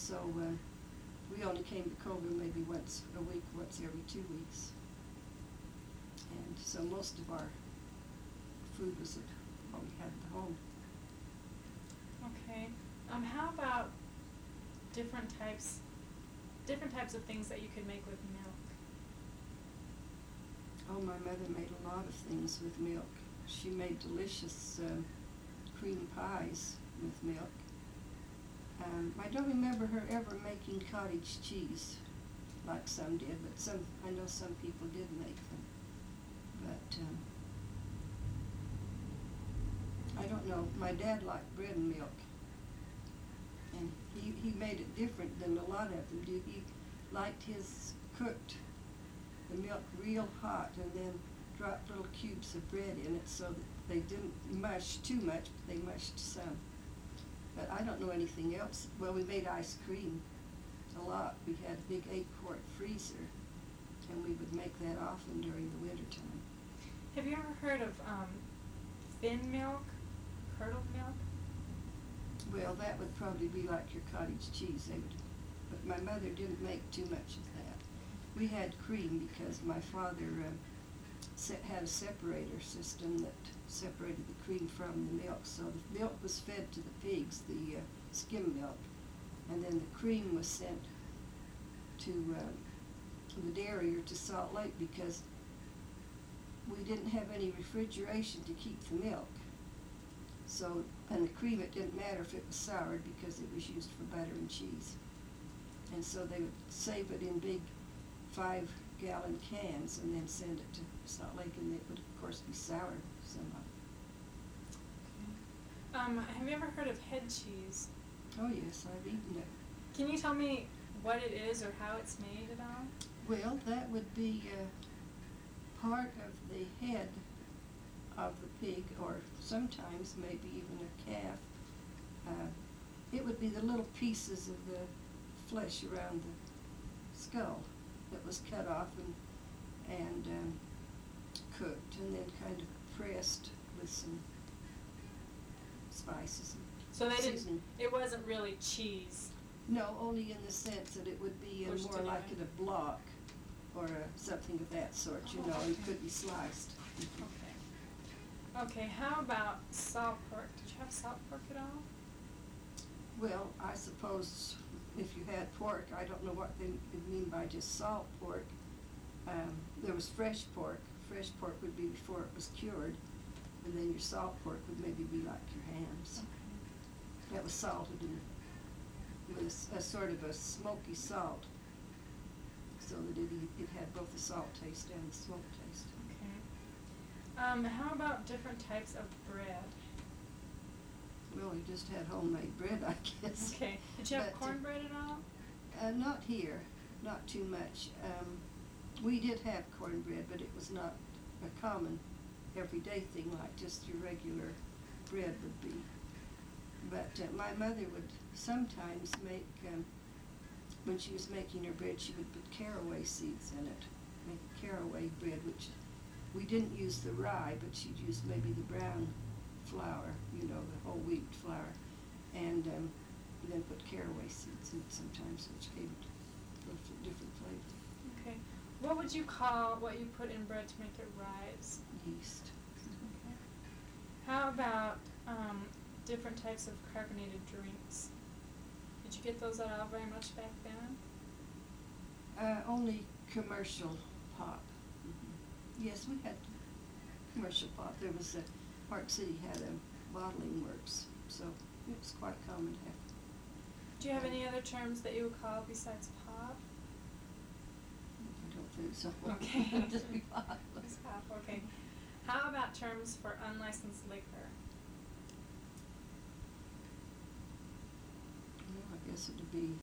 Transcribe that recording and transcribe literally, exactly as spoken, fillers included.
so uh, we only came to Colville maybe once a week, once every two weeks. And so most of our food was at what we had at home. Okay. Um, how about different types, different types of things that you could make with milk? Oh, my mother made a lot of things with milk. She made delicious uh, cream pies with milk. Um, I don't remember her ever making cottage cheese like some did, but some I know some people did make them. But um, I don't know. My dad liked bread and milk, and he, he made it different than a lot of them do. He liked his cooked the milk real hot and then dropped little cubes of bread in it so that they didn't mush too much, but they mushed some. But I don't know anything else. Well, we made ice cream a lot. We had a big eight-quart freezer, and we would make that often during the winter time. Have you ever heard of um, thin milk, curdled milk? Well, that would probably be like your cottage cheese. They would, but my mother didn't make too much of that. We had cream because my father uh, had a separator system that separated the cream from the milk. So the milk was fed to the pigs, the uh, skim milk, and then the cream was sent to uh, the dairy or to Salt Lake because we didn't have any refrigeration to keep the milk. So, and the cream, it didn't matter if it was soured because it was used for butter and cheese. And so they would save it in big five-gallon cans and then send it to Salt Lake, and it would, of course, be sour somehow. Okay. Um, have you ever heard of head cheese? Oh, yes, I've eaten it. Can you tell me what it is or how it's made at all? Well, that would be uh, part of the head of the pig, or sometimes maybe even a calf. Uh, it would be the little pieces of the flesh around the skull that was cut off and and um, cooked and then kind of pressed with some spices and so they seasoning. didn't. It wasn't really cheese. No, only in the sense that it would be uh, Pushed more like together. in a block or uh, something of that sort, you Oh, know, okay. it could be sliced. Okay. Okay, how about salt pork? Did you have salt pork at all? Well, I suppose if you had pork, I don't know what they mean by just salt pork. Um, there was fresh pork. Fresh pork would be before it was cured, and then your salt pork would maybe be like your hams. Okay. That was salted in, with a, a sort of a smoky salt, so that it, it had both the salt taste and the smoke taste. Okay. Um, how about different types of bread? Well, we just had homemade bread, I guess. Okay. Did you have But, uh, cornbread at all? Uh, not here, not too much. Um, we did have cornbread, but it was not a common everyday thing like just your regular bread would be. But uh, my mother would sometimes make, um, when she was making her bread, she would put caraway seeds in it, make caraway bread, which we didn't use the rye, but she'd use maybe the brown flour, you know, the whole wheat flour, and um, then put caraway seeds in it sometimes, which gave it a little different flavor. Okay. What would you call what you put in bread to make it rise? Yeast. Okay. How about um, different types of carbonated drinks? Did you get those at all very much back then? Uh, only commercial pop. Mm-hmm. Yes, we had commercial pop. There was a, Park City had a bottling works, so it was quite common to have. Do you have any other terms that you would call besides pop? I don't think so. Okay. Just be pop. Just pop, okay. How about terms for unlicensed liquor? Well, I guess it would be